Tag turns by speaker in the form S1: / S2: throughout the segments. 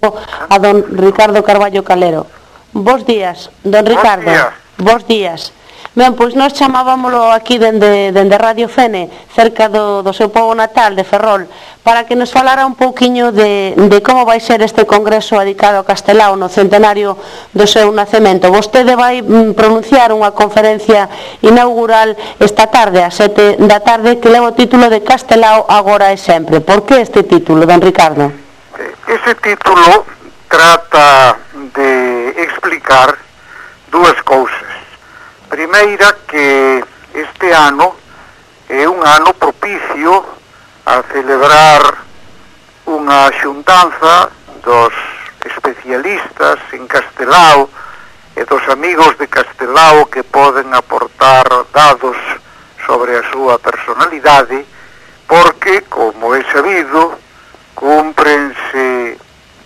S1: a don Ricardo Carballo Calero. Bos días, don Ricardo. Bos días. Ben, pois nós chamábamolo aquí dende Radio Fene, cerca do seu pobo natal de Ferrol, para que nos falara un pouquiño de como vai ser este congreso dedicado a Castelao no centenario do seu nacemento. Vostede vai pronunciar unha conferencia inaugural esta tarde, a 7 da tarde, que leva o título de Castelao agora e sempre. Por que este título, don Ricardo?
S2: Ese título trata de explicar dúas cousas. Primeira, que este ano é un ano propicio a celebrar unha xuntanza dos especialistas en Castelao e dos amigos de Castelao que poden aportar dados sobre a súa personalidade, porque, como é sabido, cúmprense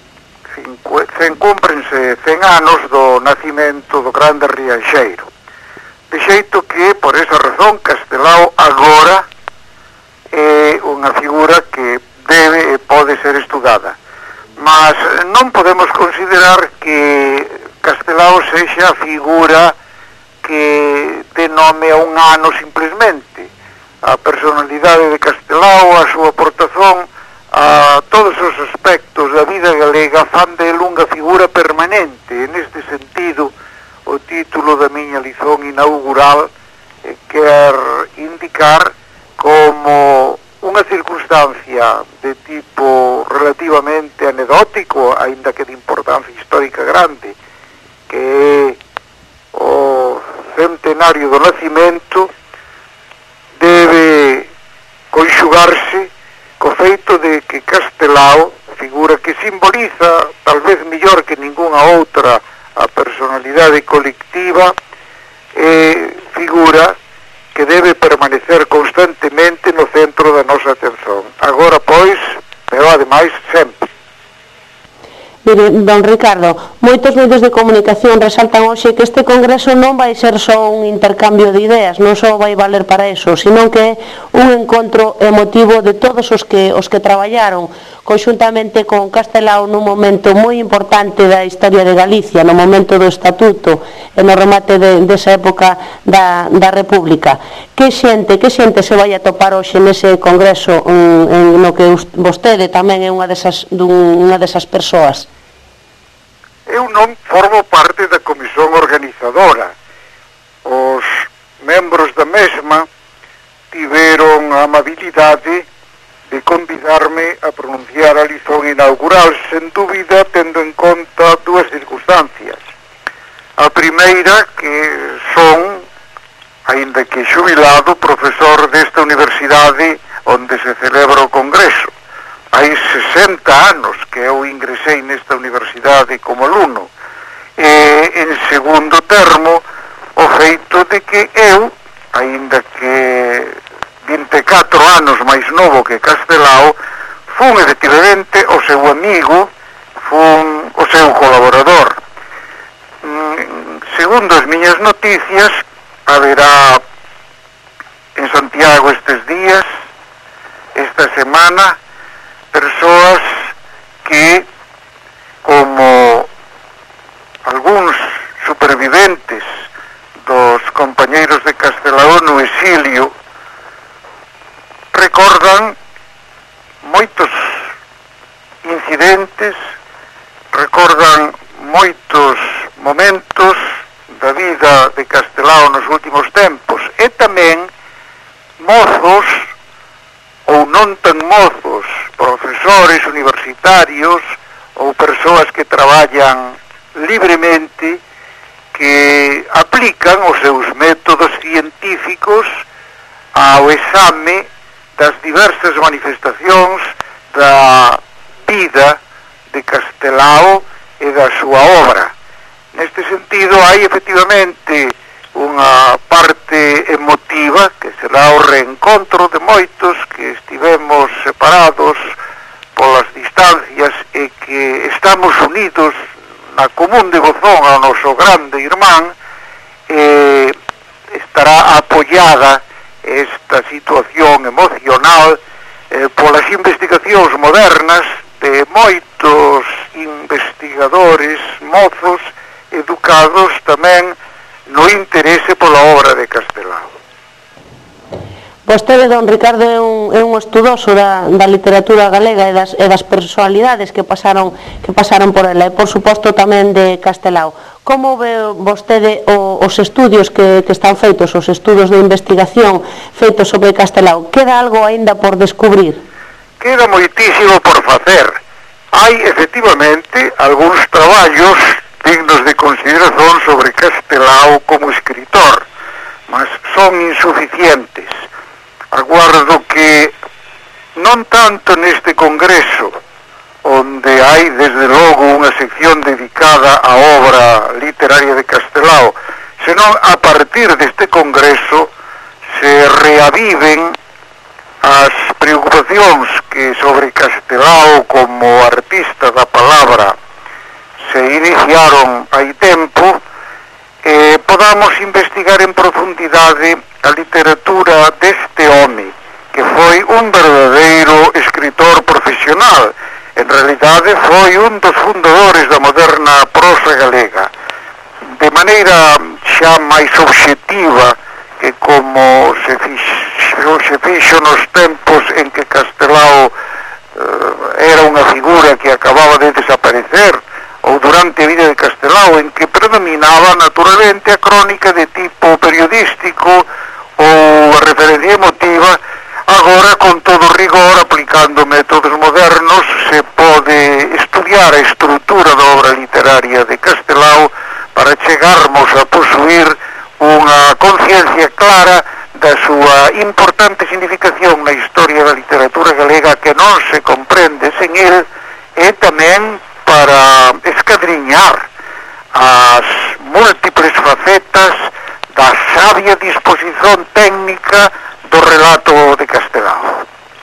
S2: 100 anos do nacimento do grande Rianxeiro. De xeito que, por esa razón, Castelao agora é unha figura que debe e pode ser estudada. Mas non podemos considerar que Castelao sexa a figura que dé nome a un ano simplesmente. A personalidade de Castelao, a súa aportación a todos os aspectos da vida galega fan del unha figura permanente. Neste sentido, o título da miña lición inaugural quer indicar como unha circunstancia de tipo relativamente anecdótico, aínda que de importancia histórica grande, que é o centenario do nacimento, debe conxugarse co feito de que Castelao, figura que simboliza, tal vez mellor que ningunha outra, a personalidade colectiva, figura que debe permanecer constantemente no centro da nosa atención. Agora, pois, pero ademais sempre.
S1: Mire, don Ricardo, moitos medios de comunicación resaltan hoxe que este congreso non vai ser só un intercambio de ideas, non só vai valer para eso, sino que é un encontro emotivo de todos os que traballaron conxuntamente con Castelao nun momento moi importante da historia de Galicia, no momento do Estatuto e no remate desa época da República. Que xente se vai a topar hoxe nese congreso no que vostede tamén é unha desas persoas?
S2: Eu non formo parte da comisión organizadora. Os membros da mesma tiveron a amabilidade de convidarme a pronunciar a lición inaugural, sen dúbida tendo en conta dúas circunstancias. A primeira, que son, aínda que xubilado, profesor desta universidade onde se celebra o congreso. Hai 60 anos que eu ingresei nesta universidade como alumno. E, en segundo termo, o feito de que eu, aínda que 24 anos máis novo que Castelao, fun efectivamente o seu amigo, fun o seu colaborador. Segundo as miñas noticias, haberá en Santiago estes días, esta semana, persoas que, como algúns superviventes dos compañeiros de Castelao no exilio, recordan moitos incidentes, recordan moitos momentos da vida de Castelao nos últimos tempos, e tamén mozos ou non tan mozos, profesores universitarios ou persoas que traballan libremente, que aplican os seus métodos científicos ao exame das diversas manifestacións da vida de Castelao e da súa obra. Neste sentido, hai efectivamente unha parte emotiva que será o reencontro de moitos que estivemos separados polas distancias e que estamos unidos na común devozón ao noso grande irmán. Estará apoiada esta situación emocional polas investigacións modernas de moitos investigadores, mozos, educados tamén no interese pola obra de Castelao.
S1: Vostede, don Ricardo, é un estudoso da literatura galega e das personalidades que pasaron por ela, e por suposto tamén de Castelao. Como ve vostede os estudios que están feitos, os estudos de investigación feitos sobre Castelao? Queda algo aínda por descubrir?
S2: Queda moitísimo por facer. Hai, efectivamente, algúns traballos dignos de consideración sobre Castelao como escritor, mas son insuficientes. Aguardo que non tanto neste congreso, onde hai desde logo unha sección dedicada á obra literaria de Castelao, senón a partir deste congreso se reaviven as preocupacións que sobre Castelao como artista da palabra se iniciaron hai tempo, podamos investigar en profundidade a literatura deste home, que foi un verdadeiro escritor profesional. En realidade foi un dos fundadores da moderna prosa galega. De maneira xa máis obxectiva que como se fixo nos tempos en que Castelao era unha figura que acababa de desaparecer, ou durante a vida de Castelao, en que predominaba naturalmente a crónica de tipo periodístico ou a referencia emotiva. Agora, con todo rigor, aplicando métodos modernos, se pode estudiar a estrutura da obra literaria de Castelao para chegarmos a posuir unha conciencia clara da súa importante significación na historia da literatura galega, que non se comprende sen el, e tamén para escadriñar as múltiples facetas da sabia disposición técnica do relato de Castelao.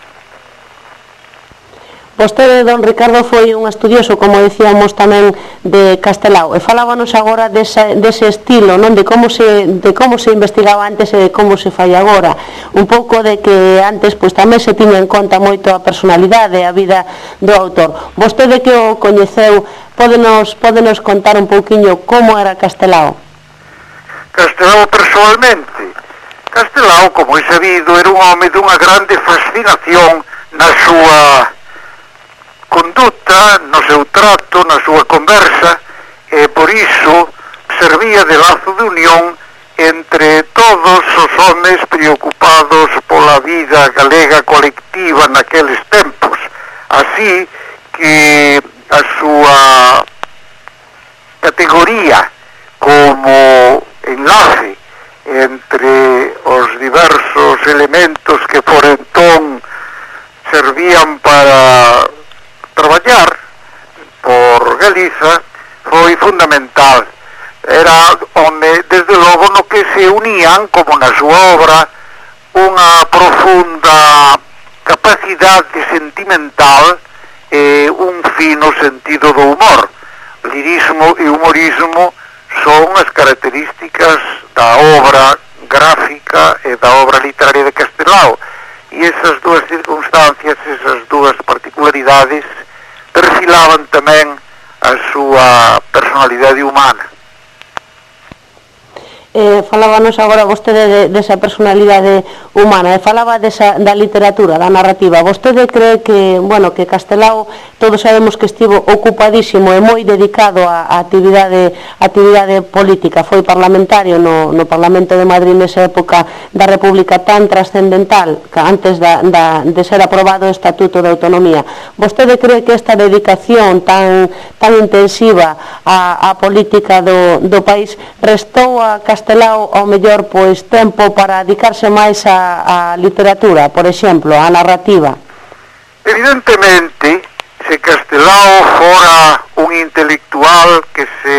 S1: Vostede, don Ricardo, foi un estudioso, como dicíamos tamén, de Castelao, e falábanos agora dese estilo, non, de como se investigaba antes e de como se fai agora, un pouco de que antes pois tamén se tiña en conta moito a personalidade e a vida do autor. Vostede que o coñeceu, pódenos contar un pouquiño como era Castelao?
S2: Castelao persoalmente? Castelao, como é sabido, era un home dunha grande fascinación na súa conduta, no seu trato, na súa conversa, e por iso servía de lazo de unión entre todos os homes preocupados pola vida galega colectiva naqueles tempos. Así que a súa categoría como enlace entre os diversos elementos que por entón servían para traballar por Galiza foi fundamental. Era onde, desde logo, no que se unían, como na súa obra, unha profunda capacidade sentimental e un fino sentido do humor. Lirismo e humorismo son as características da obra gráfica e da obra literaria de Castelao, e esas dúas circunstancias, esas dúas particularidades perfilaban tamén a súa personalidade humana.
S1: Falábanos agora vostede desa personalidade humana, e falaba da literatura, da narrativa. Vostede cree que, bueno, que Castelao, todos sabemos que estivo ocupadísimo e moi dedicado á actividade política, foi parlamentario no Parlamento de Madrid nesa época da República tan trascendental, que antes de ser aprobado o Estatuto de Autonomía. Vostede cree que esta dedicación tan intensiva á política do país restou a Castelao ao mellor pois tempo para dedicarse máis á literatura, por exemplo, á narrativa?
S2: Evidentemente, se Castelao fora un intelectual que se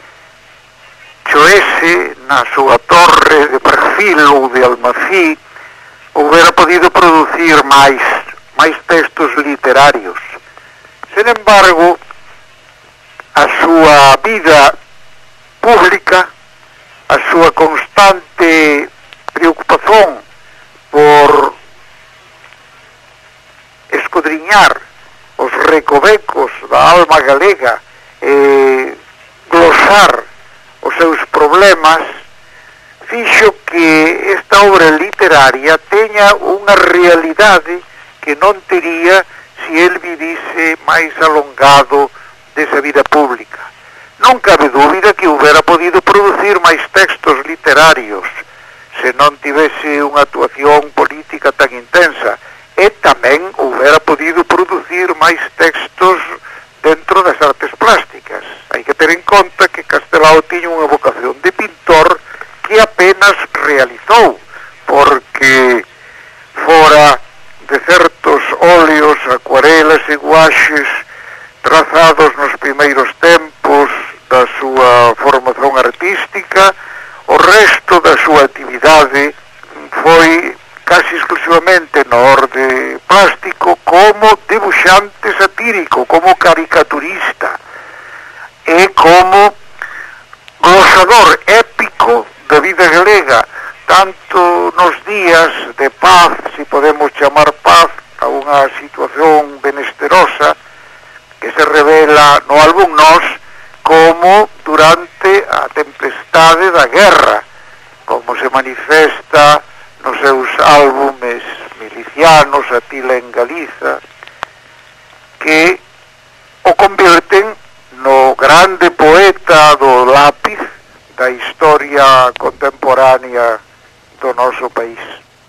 S2: choese na súa torre de perfil ou de Almací, houbera podido producir máis textos literarios. Sin embargo, a súa vida pública, a súa constante preocupación por escudriñar os recovecos da alma galega e glosar os seus problemas, fixo que esta obra literaria teña unha realidade que non tería se el vivise máis alongado desa vida pública. Non cabe dúbida que houbera podido producir máis textos literarios se non tivese unha actuación política tan intensa, e tamén houbera podido producir máis textos dentro das artes plásticas. Hai que ter en conta que Castelao tiña unha vocación de pintor que apenas realizou, porque fora de certos óleos, acuarelas e guaxes trazados nos primeiros tempos da súa formación artística, o resto da súa actividade foi casi exclusivamente no orde plástico, como dibuixante satírico, como caricaturista e como glosador épico da vida galega, tanto nos días de paz, se podemos chamar paz a unha situación benesterosa que se revela no álbum Nós, como durante a tempestade da guerra, como se manifesta nos seus álbumes milicianos, Atila en Galiza, que o convirten no grande poeta do lápiz da historia contemporánea do noso país.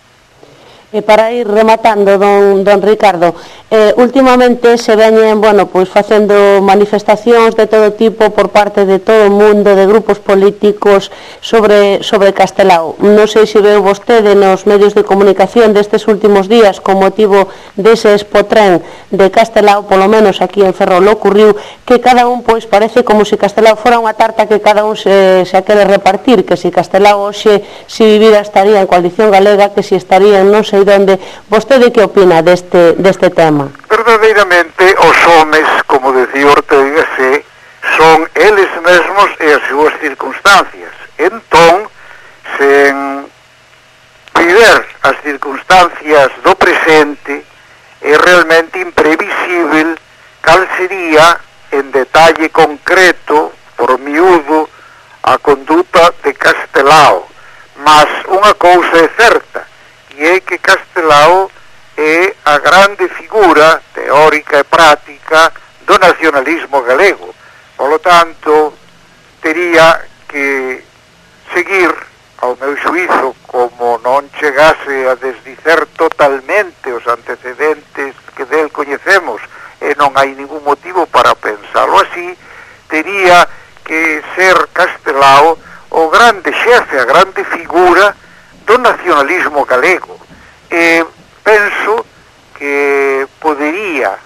S1: E para ir rematando, don Ricardo, últimamente se veñen, pois facendo manifestacións de todo tipo por parte de todo o mundo, de grupos políticos sobre Castelao. Non sei se veu vostede nos medios de comunicación destes últimos días con motivo dese expotren de Castelao, polo menos aquí en Ferrol ocurriu, que cada un pois parece como se Castelao fora unha tarta que cada un se a quere repartir, que se Castelao hoxe se vivira estaría en Coalición Galega, que se estaría en non sei donde. Vostede que opina deste tema?
S2: Verdadeiramente os homes, como decía Ortega C, son eles mesmos e as súas circunstancias. Entón, sen viver as circunstancias do presente, é realmente imprevisible cal sería en detalle concreto, por miúdo, a conduta de Castelao. Mas unha cousa é certa, e é que Castelao é a grande figura teórica e práctica do nacionalismo galego. Polo tanto, tería que seguir, ao meu xuízo, como non chegase a desdicer totalmente os antecedentes que del coñecemos, e non hai ningún motivo para pensarlo así, tería que ser Castelao o grande xefe, a grande figura do nacionalismo galego. E penso que podería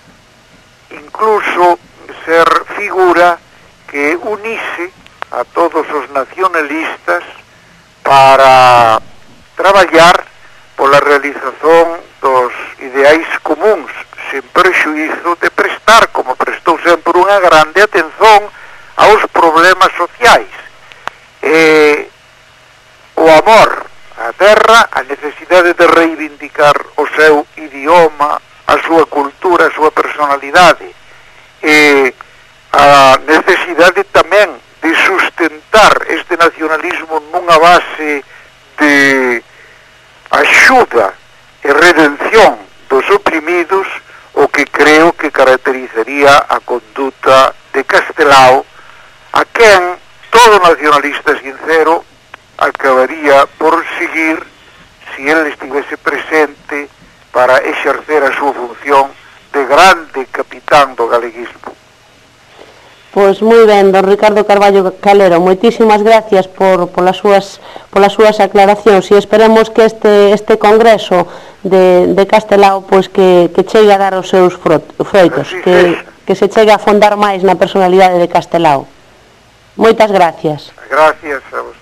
S2: incluso ser figura que unise a todos os nacionalistas para traballar pola realización dos ideais comuns, sen prexuízo de prestar, como prestou sempre, unha grande atención aos problemas sociais. O amor á terra, a necesidade de reivindicar o seu idioma, a súa cultura, a súa personalidade, e a necesidade tamén de sustentar este nacionalismo nunha base de axuda e redención dos oprimidos, o que creo que caracterizaría a conduta de Castelao, a quen todo nacionalista sincero acabaría por seguir se ele estivese presente para exercer a súa función de grande capitán do galeguismo.
S1: Pois moi ben, don Ricardo Carballo Calero, moitísimas gracias polas súas aclaracións, e esperemos que este congreso de Castelao pois que chegue a dar os seus froitos, que se chegue a fondar máis na personalidade de Castelao. Moitas gracias.
S2: Gracias a vos.